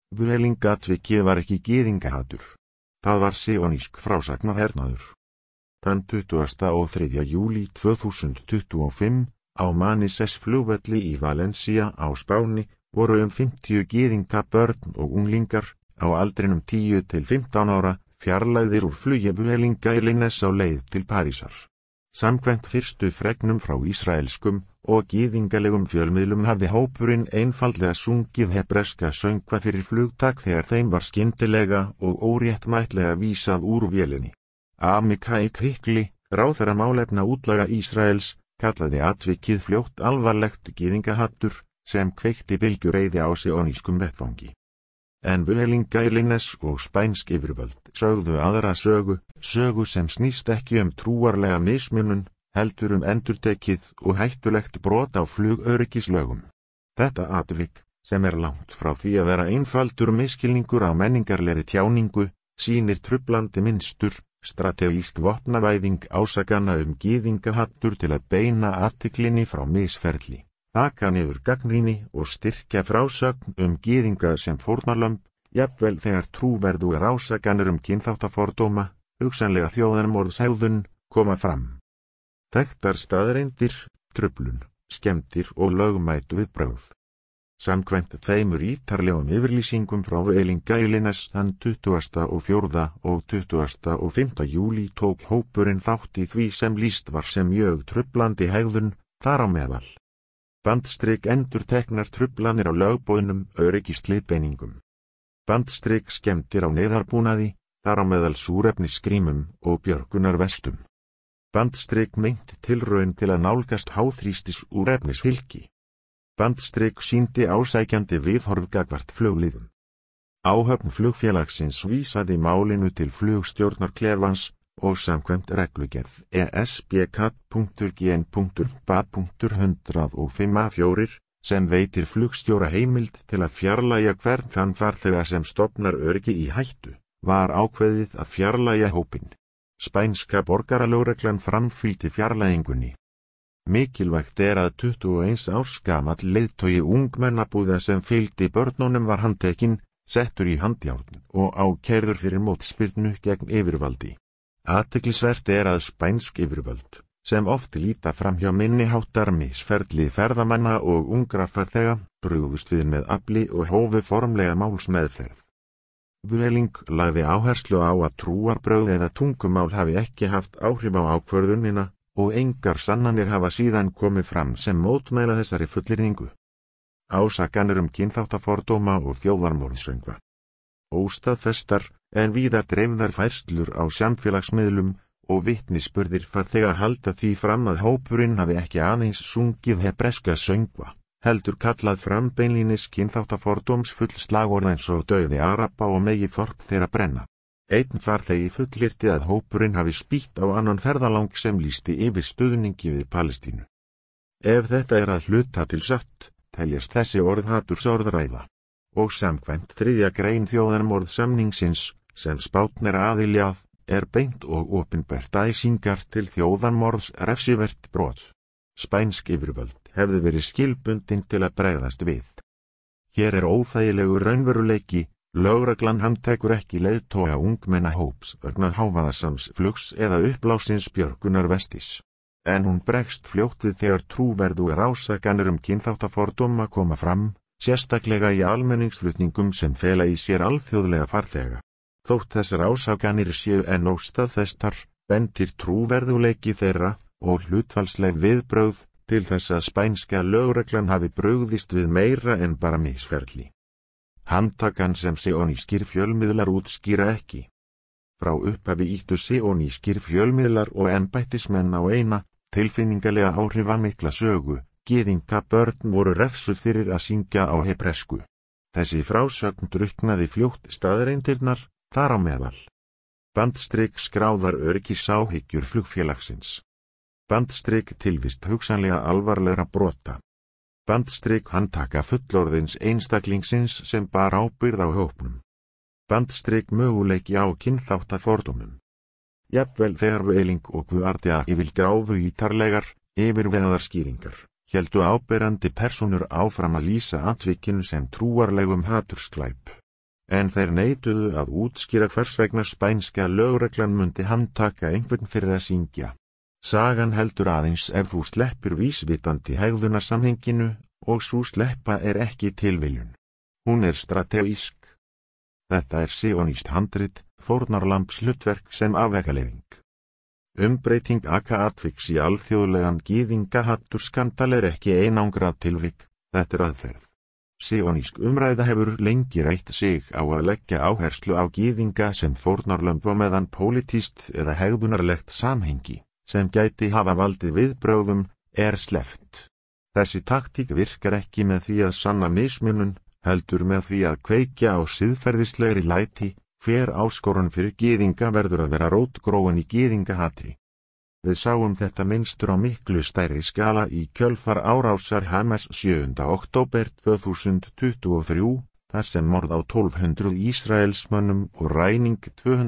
Vuelingatvikið var ekki gyðingahatur. Það var sionísk frásagnahernaður. Þann 23. júlí 2025, á Manises flugvelli í Valencia á Spáni, voru 50 gyðinga börn og unglingar á aldrinum 10 til 15 ára fjarlægðir úr flugi Vuelinga Airlines á leið til Parísar. Samkvæmt fyrstu fregnum frá ísraelskum og gyðingalegum fjölmiðlum hafði hópurinn einfaldlega sungið hebreska söngva fyrir flugtak þegar þeim var skyndilega og óréttmætlega vísað úr vélinni. Amichai Hikli, ráðherra málefna útlaga Ísraels, kallaði atvikið fljótt alvarlegt gyðingahattur sem kveikti bylgjureiði á sionískum vettvangi. En Vuelinga Airlines og spænsk yfirvöld sögðu aðra sögu sem snýst ekki trúarlega mismunun, heldur endurtekið og hættulegt brot á flugöryggislögum. Þetta atvik, sem langt frá því að vera einfaldur miskilningur á menningarlegri tjáningu, sýnir truflandi mynstur, strategísk vopnavæðing ásakana gyðingahattur til að beina athyglinni frá misferli, taka niður gagnrýni og styrkja frásögn gyðinga sem fórnarlömb, jafnvel þegar trúverðugar ásakanir kynþáttafordóma, hugsanlega þjóðarmorðshegðun, koma fram. Þekktar staðreyndir, truflun, skemmdir og lögmæt viðbrögð. Samkvæmt tveimur ítarlegum yfirlýsingum frá Vuelinga Airlines þann 24. og 25. júlí tók hópurinn þátt í því sem lýst var sem mjög truflandi hegðun, þar á meðal. Bandstrik endurteknar truflanir á lögboðnum öryggisleiðbeiningum. Bandstrik skemmdir á neyðarbúnaði, þar á meðal súrefnisgrímum og björgunarvestum. Bandstrik meint tilraun til að nálgast háþrýstis úrefnishylki. Bandstrik sýndi ásækjandi viðhorf gagnvart flugliðum. Áhöfn flugfélagsins vísaði málinu til flugstjórnarklefans og samkvæmt reglugerð ESBK.GN.BA.105A4 sem veitir flugstjóra heimild til að fjarlægja hvern þann farþega sem stofnar öryggi í hættu, var ákveðið að fjarlægja hópinn. Spænska borgaralögreglan framfylgdi fjarlægingunni. Mikilvægt að 21 árs gamall leiðtogi ungmennabúða sem fylgdi börnunum var handtekinn, settur í handjárn og ákærður fyrir mótspyrnu gegn yfirvaldi. Athyglisvert að spænsk yfirvöld, sem oft líta fram hjá minniháttar misferli ferðamanna og ungra farþega, brugðust við með afli og hófu formlega málsmeðferð. Vueling lagði áherslu á að trúarbrögð eða tungumál hafi ekki haft áhrif á ákvörðunina og engar sannanir hafa síðan komið fram sem mótmæla þessari fullyrðingu. Ásakanir kynþáttafordóma og þjóðarmorðsöngva. Óstaðfestar en víða dreifðar færslur á samfélagsmiðlum og vitnisburðir farþega halda því fram að hópurinn hafi ekki aðeins sungið hebreska söngva, heldur kallað fram beinlínis kynþáttafordómsfull slagorð eins og dauði Araba og megi þorp þeirra brenna. Einn farþegi fullyrti að hópurinn hafi spýtt á annan ferðalang sem lýsti yfir stuðningi við Palestínu. Ef þetta að hluta til satt, teljast þessi orð hatursorðræða, og samkvæmt 3. grein þjóðarmorðsamningsins, sem Spánn aðili að, beint og opinbert æsingar til þjóðarmorðs refsivert brot. Spænsk yfirvöld hefði verið skilbundin til að bregðast við. Hér óþægilegur raunveruleiki, lögreglan handtekur ekki leiðtoga ungmennahóps vegna hávaðasamsflugs eða uppblásins björgunarvestis. En hún bregst fljótt við þegar trúverðugar ásakanir kynþáttafordóma koma fram, sérstaklega í almenningsflutningum sem fela í sér alþjóðlega farþega. Þótt þessar ásakanir séu enn óstaðfestar, bendir trúverðuleiki þeirra og hlutfallsleg viðbrögð til þess að spænska lögreglan hafi brugðist við meira en bara misferli. Handtakan sem sionískir fjölmiðlar útskýra ekki. Frá upphafi ýttu sionískir fjölmiðlar og embættismenn á eina, tilfinningalega áhrifamikla sögu, gyðinga börn voru refsuð fyrir að syngja á hebresku. Þessi frásögn drukknaði fljótt staðreyndirnar, þar á meðal. Bandstrik skráðar öryggisáhyggjur flugfélagsins. Bandstrik tilvist hugsanlega alvarlegra brota. Bandstrik handtaka fullorðins einstaklingsins sem bar ábyrgð á hópnum. Bandstrik möguleiki á kynþáttafordómum. Jafnvel þegar Vueling og Guardia Civil gáfu ítarlegar, yfirvegaðar skýringar, héldu áberandi persónur áfram að lýsa atvikinu sem trúarlegum hatursglæp. En þeir neituðu að útskýra hvers vegna spænska lögreglan mundi handtaka einhvern fyrir að syngja. Sagan heldur aðeins ef þú sleppur vísvitandi hegðunarsamhenginu og sú sleppa ekki tilviljun. Hún strategísk. Þetta sionískt handrit, fórnarlambshlutverk sem afvegaleiðing. Umbreyting atviks í alþjóðlegan gyðingahatturskandal ekki einangrað tilvik, þetta aðferð. Sionísk umræða hefur lengi reitt sig á að leggja áherslu á gyðinga sem fórnarlömb og meðan pólitískt eða hegðunarlegt samhengi, sem gæti hafa valdið viðbrögðum, sleppt. Þessi taktík virkar ekki með því að sanna mismunun, heldur með því að kveikja á siðferðislegri læti, hver áskorun fyrir gyðinga verður að vera rótgróin í gyðingahatri. Við sáum þetta mynstur á miklu stærri skala í kjölfar árásar Hamas 7. október 2023, þar sem morð á 1200 Ísraelsmönnum og ræning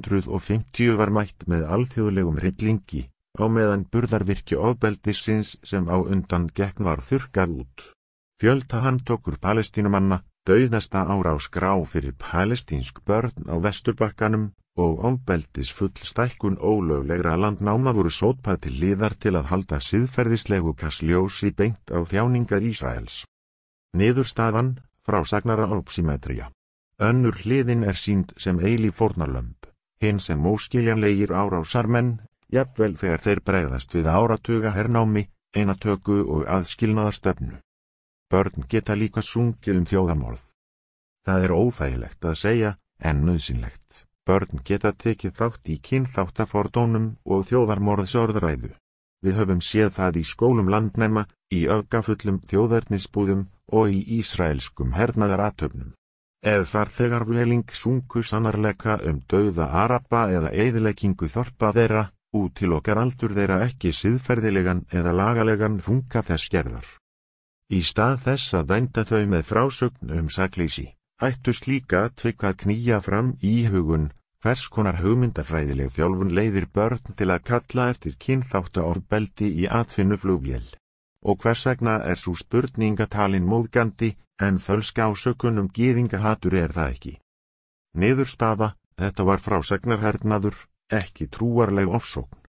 250 var mætt með alþjóðlegum hryllingi, á meðan burðarvirki ofbeldisins sem á undan gekk var þurrkað út. Fjöldahandtökur Palestínumanna, dauðasta árás grá fyrir palestínsk börn á Vesturbakkanum og ofbeldisfull stækkun ólöglegra landnáma voru sópað til hliðar til að halda siðferðislegu kastljósi beint á þjáningar Ísraels. Niðurstaðan, frásagnara opsímetría. Önnur hliðin sýnd sem eilíf fórnarlömb, hin sem óskiljanlegir árásarmenn, jafnvel þegar þeir bregðast við áratuga hernámi, einatöku og aðskilnaðarstefnu. Börn geta líka sungið þjóðarmorð. Það óþægilegt að segja, en nauðsynlegt. Börn geta tekið þátt í kynþáttafordómum og þjóðarmorðsorðræðu. Við höfum séð það í skólum landnema, í öfgafullum þjóðernisbúðum og í ísraelskum hernaðarathöfnum. Ef farþegarvéling sungu sannarleika dauða araba eða eyðileggingu þorpa þeirra, útilokar aldur þeirra ekki siðferðilegan eða lagalegan þunga þess gerðar. Í stað þess að vænda þau með frásögn sakleysi, ættu slíka atvik að knýja fram íhugun, hvers konar hugmyndafræðileg þjálfun leiðir börn til að kalla eftir kynþáttaofbeldi í atvinnuflugvél. Og hvers vegna sú spurninga talin móðgandi, en fölsk ásökun gyðingahatur það ekki. Niðurstaða, þetta var frásagnarhernaður, ekki trúarleg ofsókn.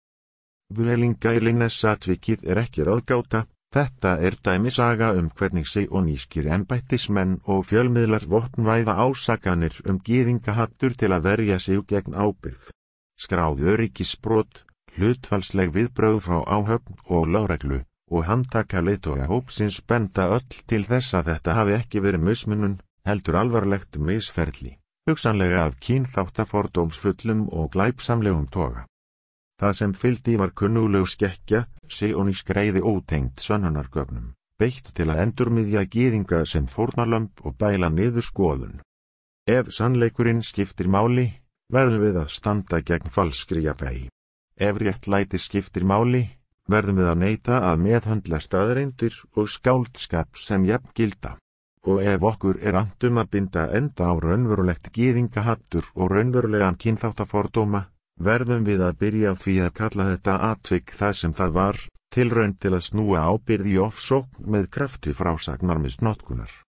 Vuelingailinnes-atvikið ekki ráðgáta, þetta dæmisaga hvernig sionískir embættismenn og fjölmiðlar vopnvæða ásakanir gyðingahattur til að verja sig gegn ábyrgð. Skráð öryggisbrot, hlutfallsleg viðbrögð frá áhöfn og lögreglu, og handtaka leiðtoga hópsins benda öll til þess að þetta hafi ekki verið mismunun, heldur alvarlegt misferli, hugsanlega af kynþáttafordómsfullum og glæpsamlegum toga. Það sem fylgdi var kunnugleg skekkja, sionísk reiði ótengd sönnunargögnum, beitt til að endurmiðja gyðinga sem fórnarlömb og bæla niður skoðun. Ef sannleikurinn skiptir máli, verðum við að standa gegn falskri jafnvægi. Ef réttlæti skiptir máli, verðum við að neita að meðhöndla staðreyndir og skáldskap sem jafngilda. Og ef okkur annt að binda enda á raunverulegt gyðingahattur og raunverulegan kynþáttafordóma, verðum við að byrja á því að kalla þetta atvik það sem það var, tilraun til að snúa ábyrgð í ofsókn með krafti frásagnarmisnotkunar.